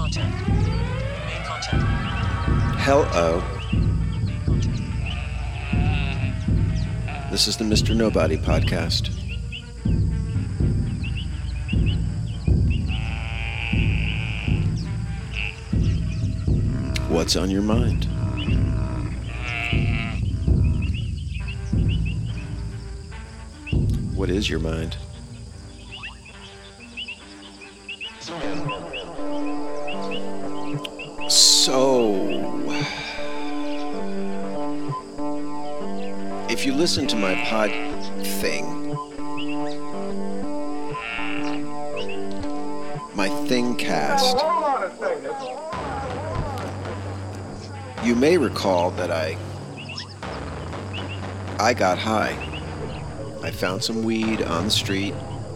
Hello. This is the Mr. Nobody podcast. What's on your mind? What is your mind? So, if you listen to my pod thing, my Thingcast, you may recall that I got high. I found some weed on the street,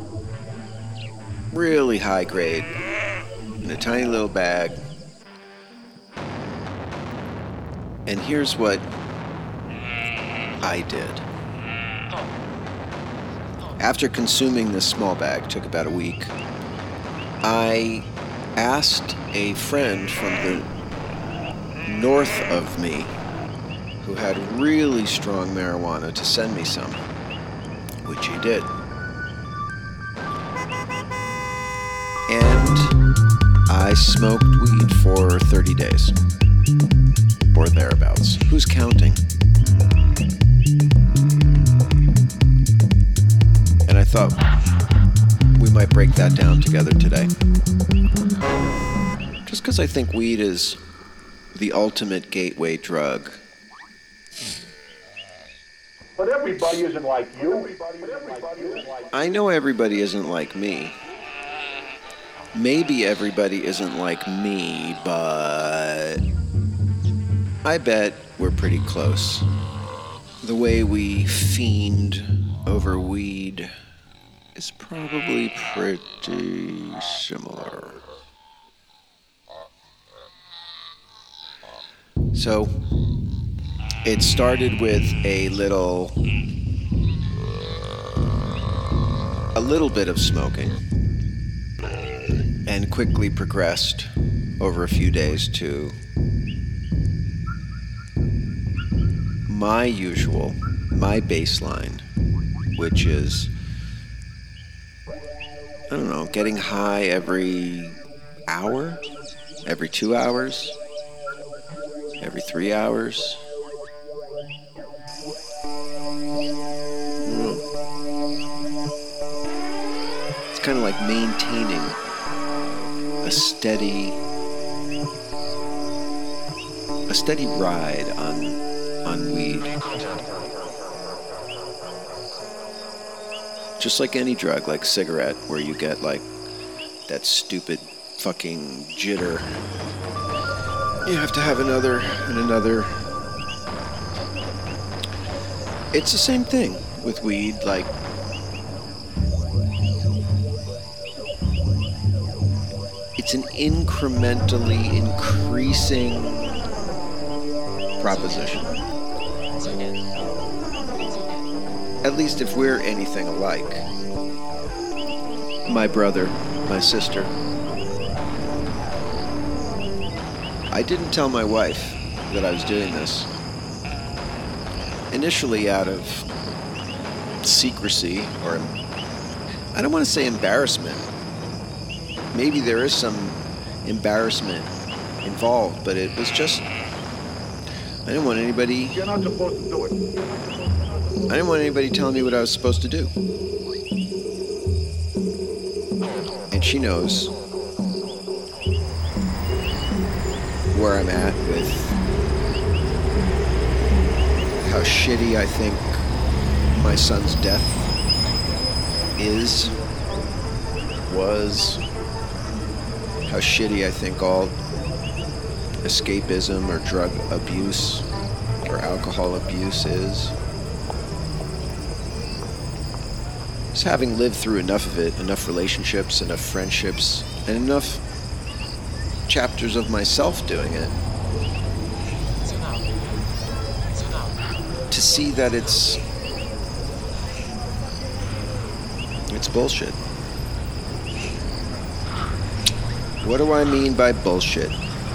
really high grade, in a tiny little bag. And here's what I did. After consuming this small bag, took about a week, I asked a friend from the north of me who had really strong marijuana to send me some, which he did. And I smoked weed for 30 days. Or thereabouts. Who's counting? And I thought we might break that down together today. Just because I think weed is the ultimate gateway drug. But everybody isn't like you. I know everybody isn't like me. Maybe everybody isn't like me, but I bet we're pretty close. The way we fiend over weed is probably pretty similar. So, it started with a little bit of smoking and quickly progressed over a few days to my baseline, which is, I don't know, getting high every hour, every 2 hours, every 3 hours. It's kind of like maintaining a steady ride on weed. Just like any drug, like cigarette, where you get like that stupid fucking jitter. You have to have another and another. It's the same thing with weed, like it's an incrementally increasing proposition. At least if we're anything alike. My brother, my sister. I didn't tell my wife that I was doing this. Initially out of secrecy, or I don't want to say embarrassment. Maybe there is some embarrassment involved, but it was just, I didn't want anybody. You're not supposed to do it. I didn't want anybody telling me what I was supposed to do. And she knows where I'm at with how shitty I think my son's death was, how shitty I think all escapism or drug abuse or alcohol abuse is. Just having lived through enough of it, enough relationships, enough friendships, and enough chapters of myself doing it, to see that it's bullshit. What do I mean by bullshit?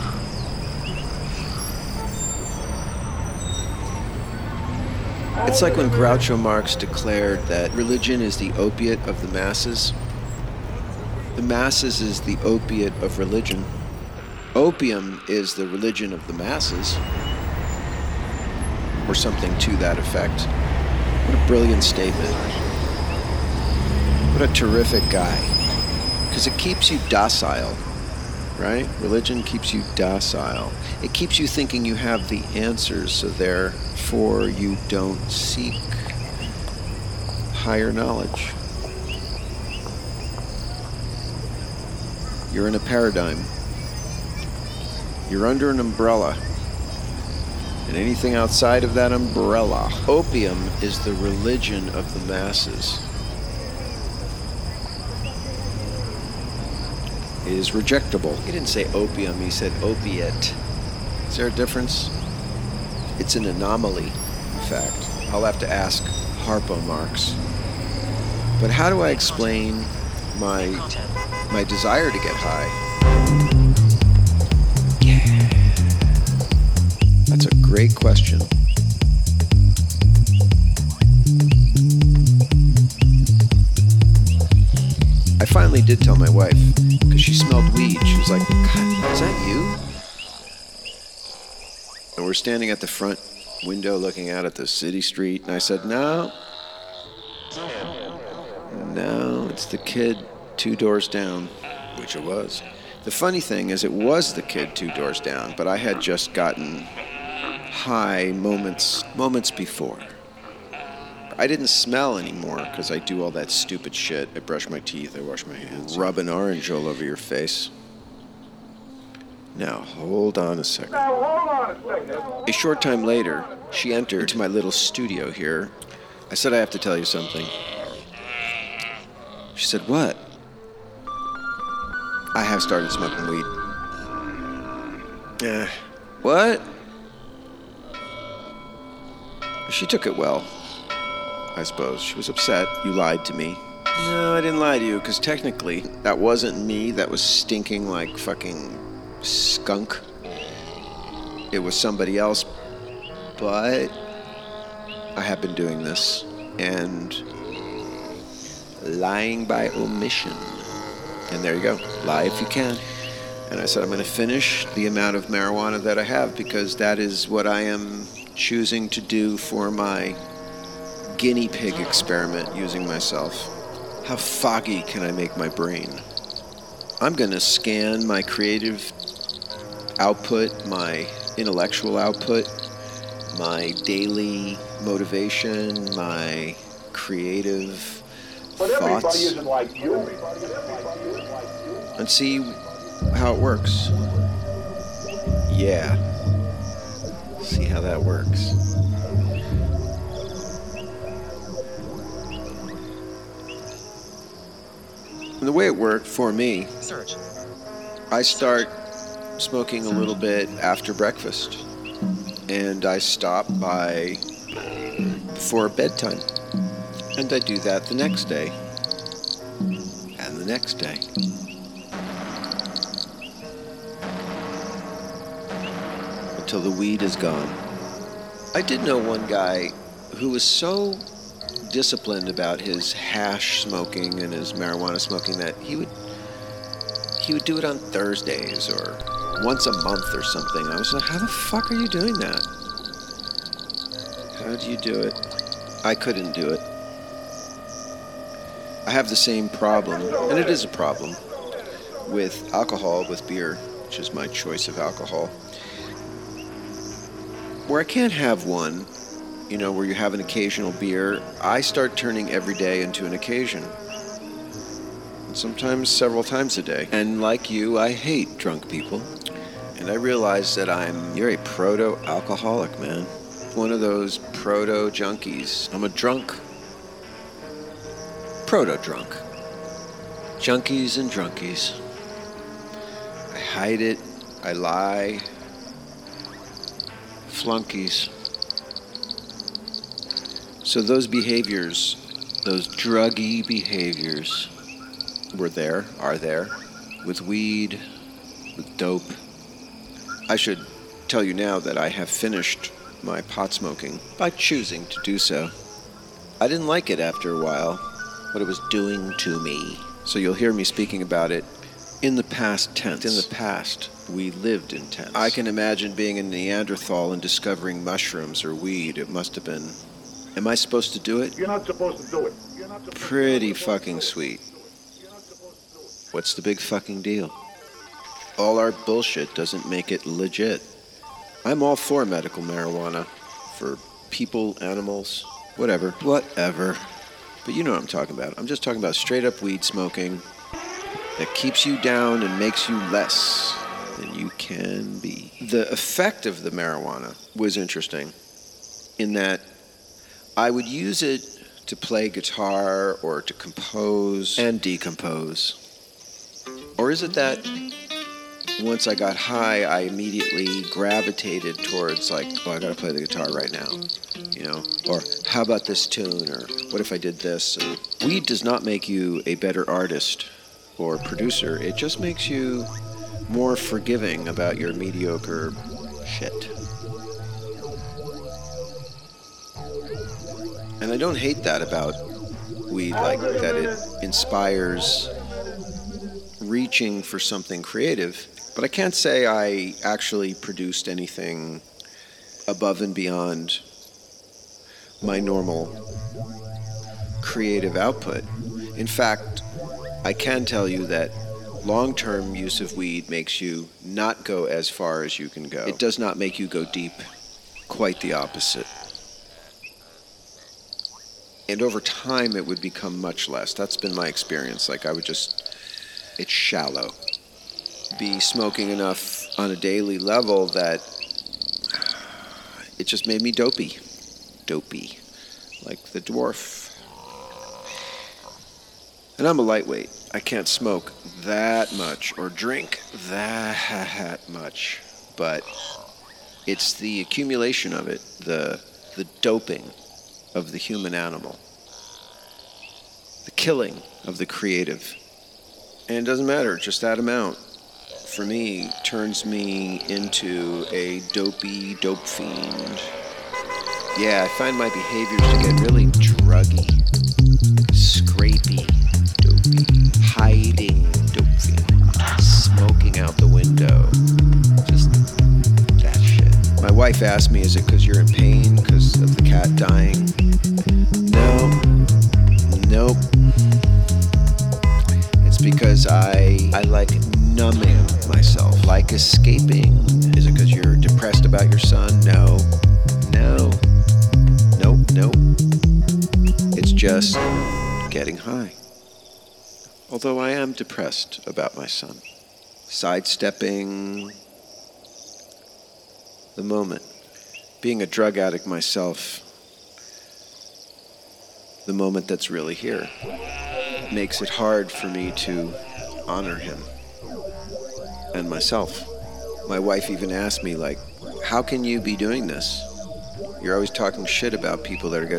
It's like when Groucho Marx declared that religion is the opiate of the masses. The masses is the opiate of religion. Opium is the religion of the masses. Or something to that effect. What a brilliant statement. What a terrific guy. Because it keeps you docile, right? Religion keeps you docile. It keeps you thinking you have the answers, so therefore you don't seek higher knowledge. You're in a paradigm. You're under an umbrella. And anything outside of that umbrella. Opium is the religion of the masses. It is rejectable. He didn't say opium, he said opiate. Is there a difference? It's an anomaly, in fact. I'll have to ask Harpo Marx. But how do I explain my desire to get high? Yeah. That's a great question. I finally did tell my wife, because she smelled weed. She was like, God, is that you? And we're standing at the front window looking out at the city street, and I said, no, it's the kid 2 doors down, which it was. The funny thing is it was the kid 2 doors down, but I had just gotten high moments before. I didn't smell anymore because I do all that stupid shit. I brush my teeth, I wash my hands. Rub an orange all over your face. Now, hold on a second. A short time later, she entered into my little studio here. I said, I have to tell you something. She said, what? I have started smoking weed. What? She took it well, I suppose. She was upset. You lied to me. No, I didn't lie to you, because technically, that wasn't me. That was stinking like fucking skunk. It was somebody else. But I have been doing this. And lying by omission. And there you go. Lie if you can. And I said, I'm going to finish the amount of marijuana that I have, because that is what I am choosing to do for my guinea pig experiment using myself. How foggy can I make my brain? I'm going to scan my creative output, my intellectual output, my daily motivation, my creative But everybody thoughts, isn't like you. and see how it works. Yeah. See how that works. And the way it worked for me, I start smoking a little bit after breakfast. And I stop by before bedtime. And I do that the next day. And the next day. Until the weed is gone. I did know one guy who was so disciplined about his hash smoking and his marijuana smoking that he would do it on Thursdays or once a month or something. I was like, how the fuck are you doing that? How do you do it? I couldn't do it. I have the same problem, and it is a problem, with alcohol, with beer, which is my choice of alcohol, where I can't have one, where you have an occasional beer. I start turning every day into an occasion. And sometimes several times a day. And like you, I hate drunk people. And I realize that you're a proto-alcoholic, man. One of those proto-junkies. I'm a drunk. Proto-drunk. Junkies and drunkies. I hide it. I lie. Flunkies. So those behaviors, those druggy behaviors, are there, with weed, dope. I should tell you now that I have finished my pot smoking by choosing to do so. I didn't like it after a while, what it was doing to me. So you'll hear me speaking about it in the past tense. In the past, we lived in tense. I can imagine being a Neanderthal and discovering mushrooms or weed. It must have been... Am I supposed to do it? You're not supposed to do it. Pretty fucking sweet. What's the big fucking deal? All our bullshit doesn't make it legit. I'm all for medical marijuana. For people, animals, whatever. Whatever. But you know what I'm talking about. I'm just talking about straight up weed smoking that keeps you down and makes you less than you can be. The effect of the marijuana was interesting in that I would use it to play guitar or to compose and decompose. Or is it that once I got high, I immediately gravitated towards like, oh, I gotta play the guitar right now, you know? Or how about this tune? Or what if I did this? And weed does not make you a better artist or producer. It just makes you more forgiving about your mediocre shit. And I don't hate that about weed, like that it inspires reaching for something creative. But I can't say I actually produced anything above and beyond my normal creative output. In fact, I can tell you that long-term use of weed makes you not go as far as you can go. It does not make you go deep. Quite the opposite. And over time, it would become much less. That's been my experience. Like, it's shallow. Be smoking enough on a daily level that it just made me dopey. Dopey. Like the dwarf. And I'm a lightweight. I can't smoke that much or drink that much. But it's the accumulation of it, the doping of the human animal, the killing of the creative. And it doesn't matter, just that amount, for me, turns me into a dopey dope fiend. Yeah, I find my behaviors to get really druggy, scrapey, dopey, hiding dope fiend, smoking out the window, just that shit. My wife asked me, is it because you're in pain because of the cat dying? Nope. It's because I like numbing myself, like escaping. Is it because you're depressed about your son? No. Nope. It's just getting high. Although I am depressed about my son. Sidestepping the moment. Being a drug addict myself, the moment that's really here makes it hard for me to honor him and myself. My wife even asked me, like, how can you be doing this? You're always talking shit about people that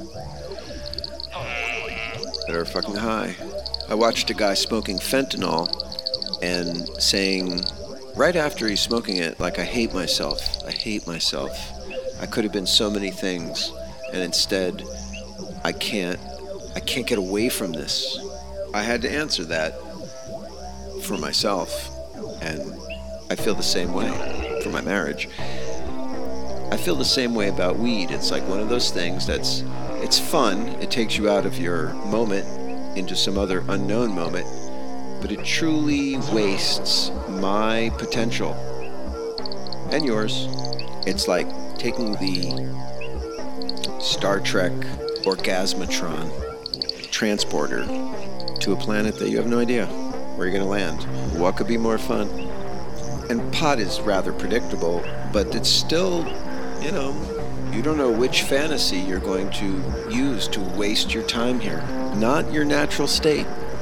are fucking high. I watched a guy smoking fentanyl and saying, right after he's smoking it, like, I hate myself. I could have been so many things, and instead, I can't get away from this. I had to answer that for myself, and I feel the same way for my marriage. I feel the same way about weed. It's like one of those things it's fun. It takes you out of your moment into some other unknown moment, but it truly wastes my potential and yours. It's like taking the Star Trek Orgasmatron transporter to a planet that you have no idea where you're going to land. What could be more fun? And pot is rather predictable, but it's still, you don't know which fantasy you're going to use to waste your time here. Not your natural state.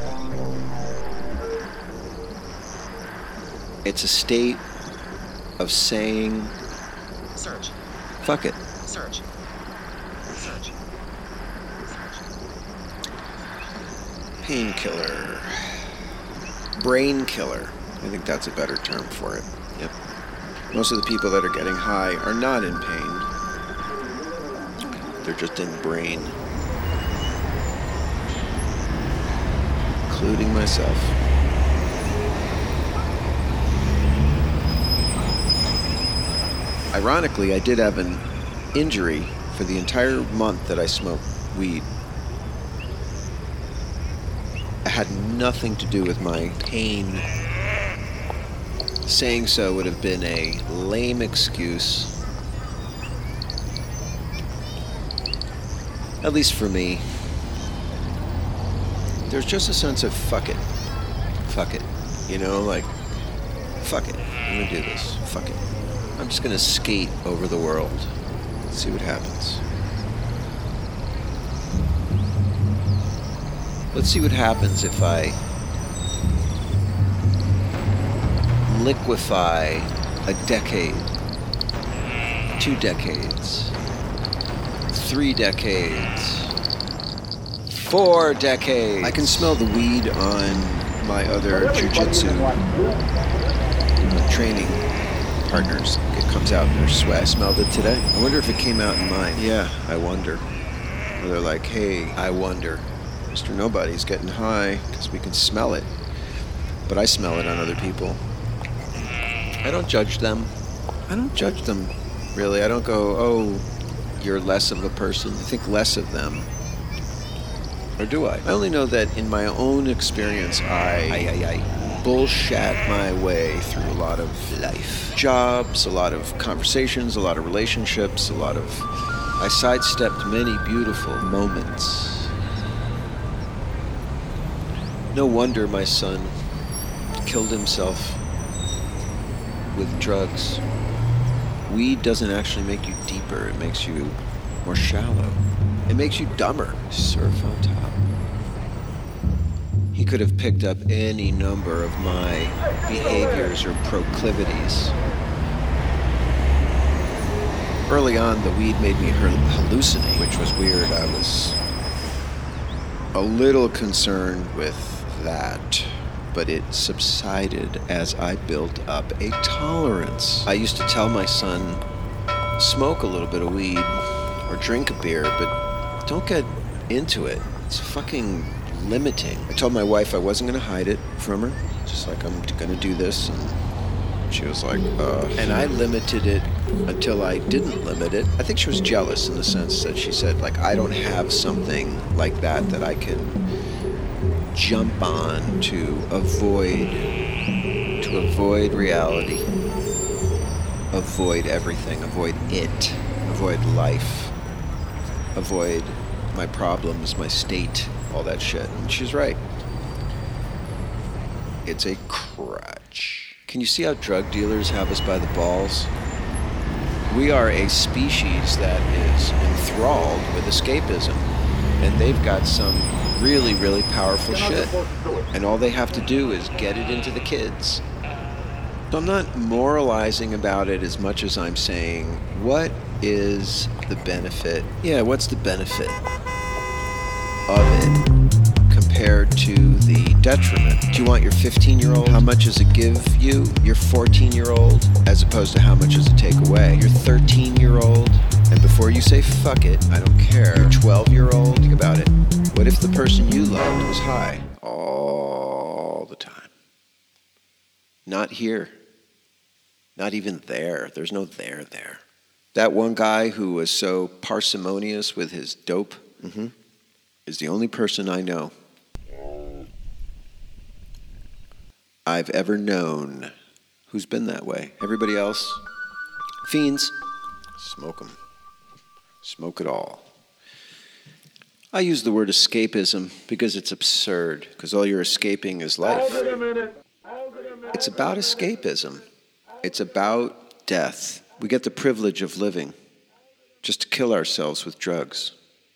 It's a state of saying, search. Fuck it. Search. Painkiller. Brain killer. I think that's a better term for it. Yep. Most of the people that are getting high are not in pain. They're just in brain. Including myself. Ironically, I did have an injury for the entire month that I smoked weed. It had nothing to do with my pain. Saying so would have been a lame excuse. At least for me. There's just a sense of fuck it. Fuck it. You know, like, fuck it. I'm gonna do this. Fuck it. I'm just gonna skate over the world. See what happens. Let's see what happens if I liquefy a decade, 2 decades, 3 decades, 4 decades. I can smell the weed on my other jiu-jitsu training partners. It comes out in their sweat. I smelled it today. I wonder if it came out in mine. Yeah, I wonder. Or they're like, hey, I wonder. Mr. Nobody's getting high because we can smell it. But I smell it on other people. I don't judge them. I don't judge them, really. I don't go, oh, you're less of a person. I think less of them. Or do I? I only know that in my own experience, I bullshat my way through a lot of life. Jobs, a lot of conversations, a lot of relationships, I sidestepped many beautiful moments. No wonder my son killed himself with drugs. Weed doesn't actually make you deeper, it makes you more shallow. It makes you dumber. Surf on top. He could have picked up any number of my behaviors or proclivities. Early on, the weed made me hallucinate, which was weird. I was a little concerned with that, but it subsided as I built up a tolerance. I used to tell my son, smoke a little bit of weed or drink a beer, but don't get into it. It's fucking limiting. I told my wife I wasn't going to hide it from her, just like I'm going to do this, and she was like, and I limited it until I didn't limit it. I think she was jealous in the sense that she said, like, I don't have something like that I can jump on to avoid reality, avoid everything, avoid it, avoid life, avoid my problems, my state, all that shit. And she's right. It's a crutch. Can you see how drug dealers have us by the balls? We are a species that is enthralled with escapism, and they've got some really, really powerful shit. And all they have to do is get it into the kids. So I'm not moralizing about it as much as I'm saying, what is the benefit? Yeah, what's the benefit of it compared to the detriment? Do you want your 15-year-old? How much does it give you? Your 14-year-old, as opposed to how much does it take away? Your 13-year-old, and before you say fuck it, I don't care. Your 12-year-old, think about it. What if the person you loved was high all the time? Not here. Not even there. There's no there. That one guy who was so parsimonious with his dope is the only person I know I've ever known who's been that way. Everybody else, fiends, smoke them. Smoke it all. I use the word escapism because it's absurd, because all you're escaping is life. It's about escapism. It's about death. We get the privilege of living just to kill ourselves with drugs.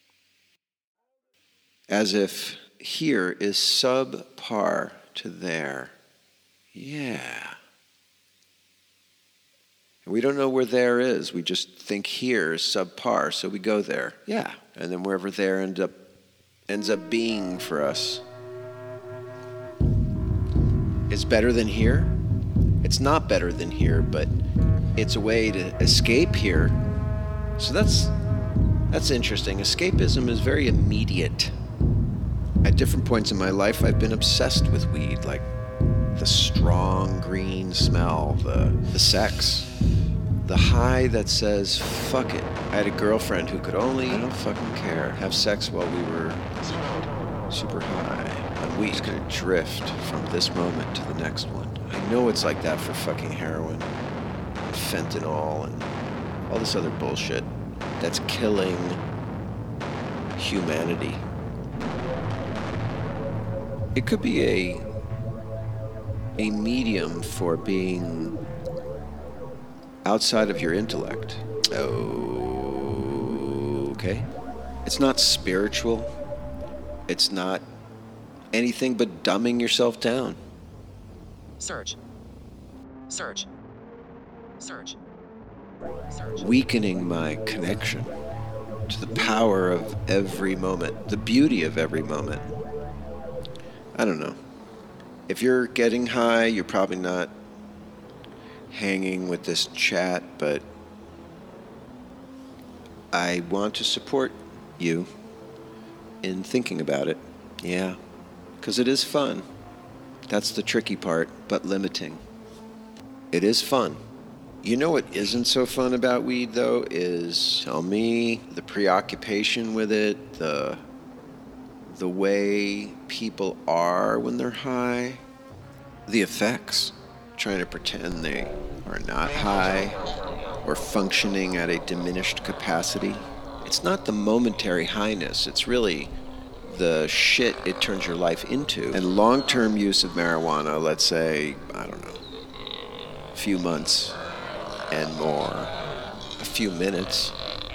As if here is subpar to there. Yeah. We don't know where there is. We just think here is subpar, so we go there. Yeah. And then wherever there ends up being for us is better than here. It's not better than here, but it's a way to escape here. So that's interesting. Escapism is very immediate. At different points in my life, I've been obsessed with weed, like the strong green smell, the sex, the high that says, fuck it. I had a girlfriend who could only, I don't fucking care, have sex while we were super high. And we just gonna drift from this moment to the next one. I know it's like that for fucking heroin, and fentanyl, and all this other bullshit that's killing humanity. It could be a medium for being outside of your intellect. Okay. It's not spiritual. It's not anything but dumbing yourself down. Search. Weakening my connection to the power of every moment, the beauty of every moment. I don't know. If you're getting high, you're probably not hanging with this chat, but I want to support you in thinking about it. Yeah, because it is fun. That's the tricky part, but limiting. It is fun. You know what isn't so fun about weed, though, is, tell me, the preoccupation with it, the way people are when they're high, the effects, trying to pretend they are not high or functioning at a diminished capacity. It's not the momentary highness, it's really the shit it turns your life into. And long-term use of marijuana, let's say, I don't know, a few months and more, a few minutes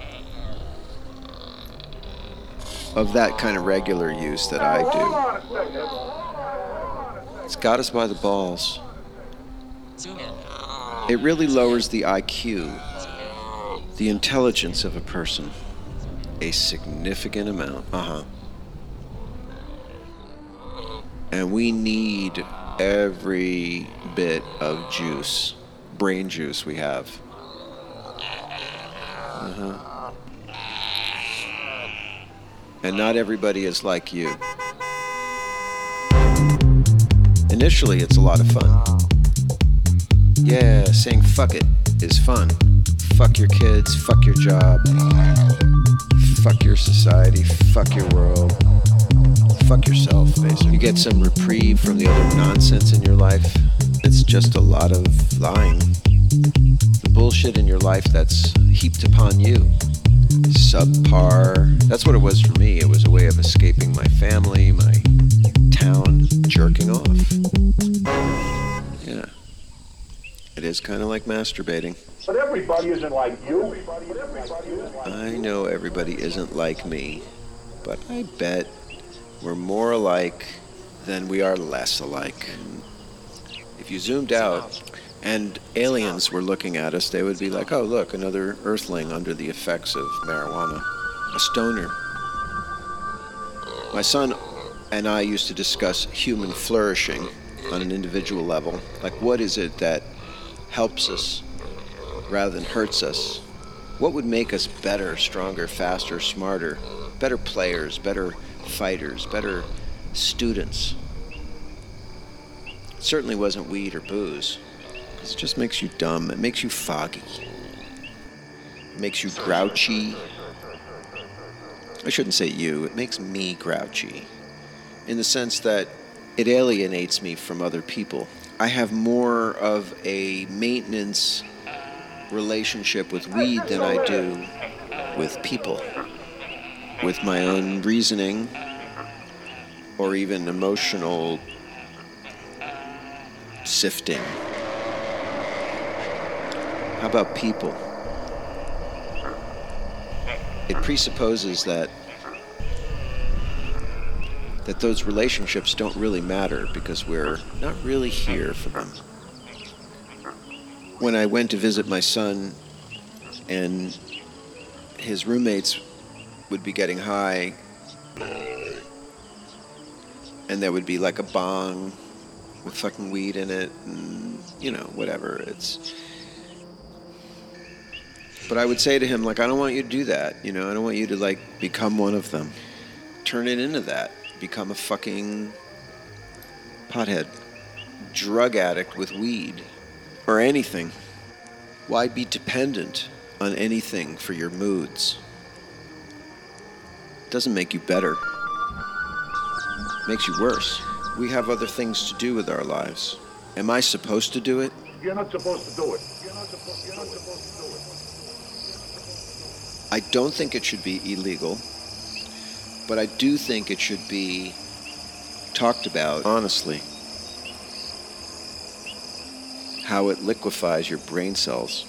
of that kind of regular use that I do. It's got us by the balls. Zoom in. It really lowers the IQ, the intelligence of a person, a significant amount. And we need every bit of juice, brain juice we have. And not everybody is like you. Initially, it's a lot of fun. Yeah, saying fuck it is fun. Fuck your kids, fuck your job, fuck your society, fuck your world, fuck yourself, basically. You get some reprieve from the other nonsense in your life. It's just a lot of lying. The bullshit in your life that's heaped upon you. Subpar. That's what it was for me. It was a way of escaping my family, my town, jerking off. Yeah. It is kind of like masturbating. But everybody isn't like you. I know everybody isn't like me, but I bet we're more alike than we are less alike. If you zoomed out and aliens were looking at us, they would be like, oh, look, another earthling under the effects of marijuana. A stoner. My son and I used to discuss human flourishing on an individual level. Like, what is it that helps us rather than hurts us? What would make us better, stronger, faster, smarter, better players, better fighters, better students? It certainly wasn't weed or booze, because it just makes you dumb. It makes you foggy. It makes you grouchy. I shouldn't say you. It makes me grouchy, in the sense that it alienates me from other people. I have more of a maintenance relationship with weed than I do with people, with my own reasoning or even emotional sifting. How about people? It presupposes that those relationships don't really matter because we're not really here for them. When I went to visit my son and his roommates would be getting high, and there would be like a bong with fucking weed in it, and, whatever. But I would say to him, like, I don't want you to do that, I don't want you to, like, become one of them. Turn it into that. Become a fucking pothead. Drug addict with weed. Or anything. Why be dependent on anything for your moods? It doesn't make you better. It makes you worse. We have other things to do with our lives. Am I supposed to do it? You're not supposed to do it. You're not supposed to do it. I don't think it should be illegal, but I do think it should be talked about honestly. How it liquefies your brain cells.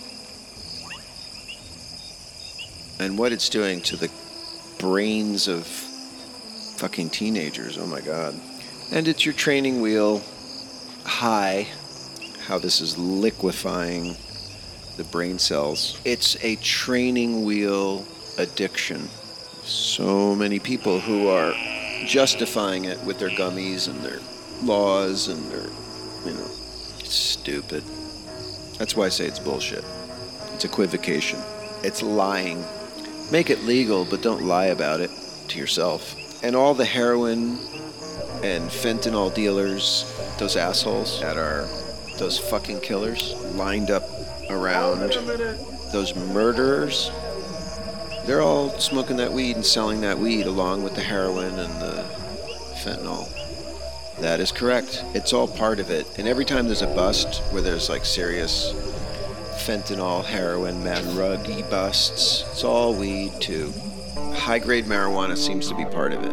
And what it's doing to the brains of fucking teenagers, oh my God. And it's your training wheel high, how this is liquefying the brain cells. It's a training wheel addiction. So many people who are justifying it with their gummies and their laws and their, it's stupid. That's why I say it's bullshit. It's equivocation. It's lying. Make it legal, but don't lie about it to yourself. And all the heroin and fentanyl dealers, those assholes that are those fucking killers lined up around those murderers, they're all smoking that weed and selling that weed along with the heroin and the fentanyl. That is correct. It's all part of it. And every time there's a bust where there's like serious fentanyl, heroin, mad ruggy busts, it's all weed too. High-grade marijuana seems to be part of it.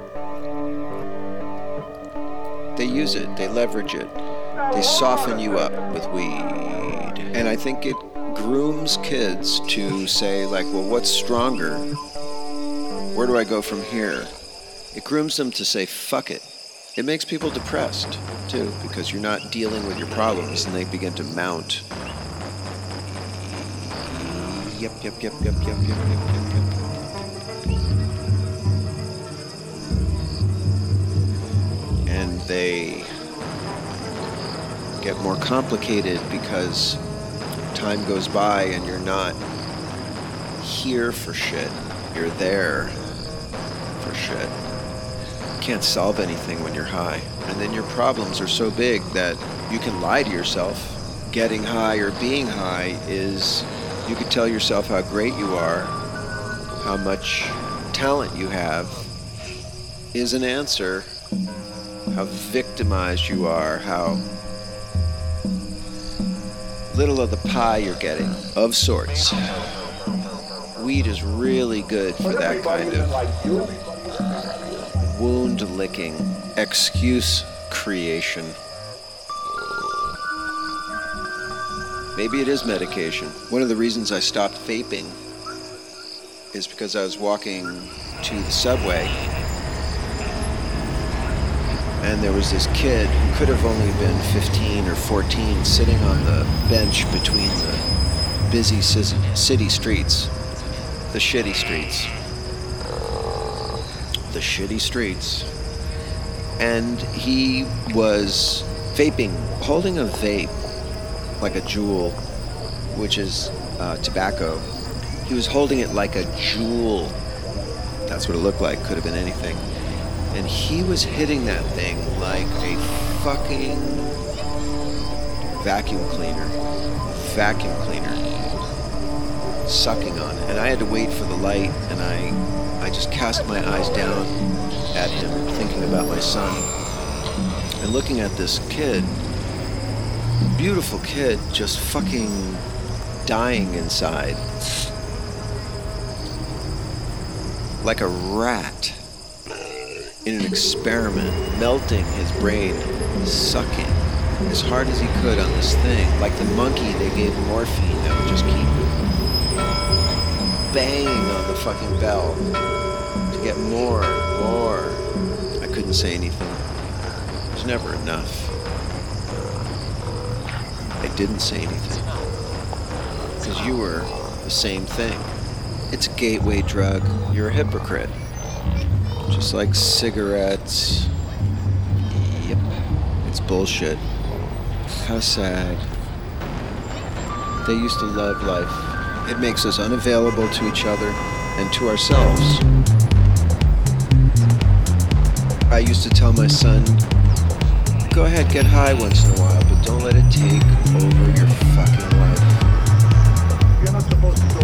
They use it, they leverage it, they soften you up with weed. And I think it grooms kids to say, like, well, what's stronger? Where do I go from here? It grooms them to say, fuck it. It makes people depressed, too, because you're not dealing with your problems and they begin to mount. Yep. And they get more complicated because time goes by and you're not here for shit. You're there for shit. You can't solve anything when you're high. And then your problems are so big that you can lie to yourself. Getting high or being high is, you could tell yourself how great you are, how much talent you have, is an answer. How victimized you are, how little of the pie you're getting, of sorts. Weed is really good for that kind of wound-licking, excuse creation. Maybe it is medication. One of the reasons I stopped vaping is because I was walking to the subway and there was this kid who could have only been 15 or 14 sitting on the bench between the busy city streets, the shitty streets. The shitty streets. And he was vaping, holding a vape, like a Juul, which is tobacco. He was holding it like a Juul. That's what it looked like, could have been anything. And he was hitting that thing like a fucking vacuum cleaner, sucking on it. And I had to wait for the light, and I just cast my eyes down at him, thinking about my son, and looking at this kid, beautiful kid, just fucking dying inside. Like a rat. In an experiment, melting his brain, sucking as hard as he could on this thing. Like the monkey, they gave morphine that would just keep banging on the fucking bell to get more. I couldn't say anything. It was never enough. I didn't say anything. Because you were the same thing. It's a gateway drug. You're a hypocrite. Just like cigarettes. Yep. It's bullshit. How sad. They used to love life. It makes us unavailable to each other and to ourselves. I used to tell my son, go ahead, get high once in a while, but don't let it take over your fucking life. You're not supposed to do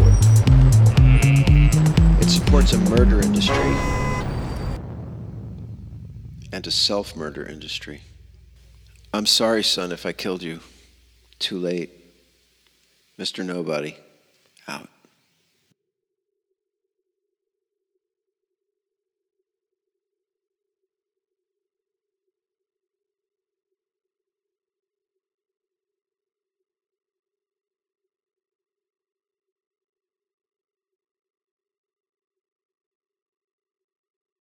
it. It supports a murder industry and a self-murder industry. I'm sorry, son, if I killed you. Too late. Mr. Nobody, out.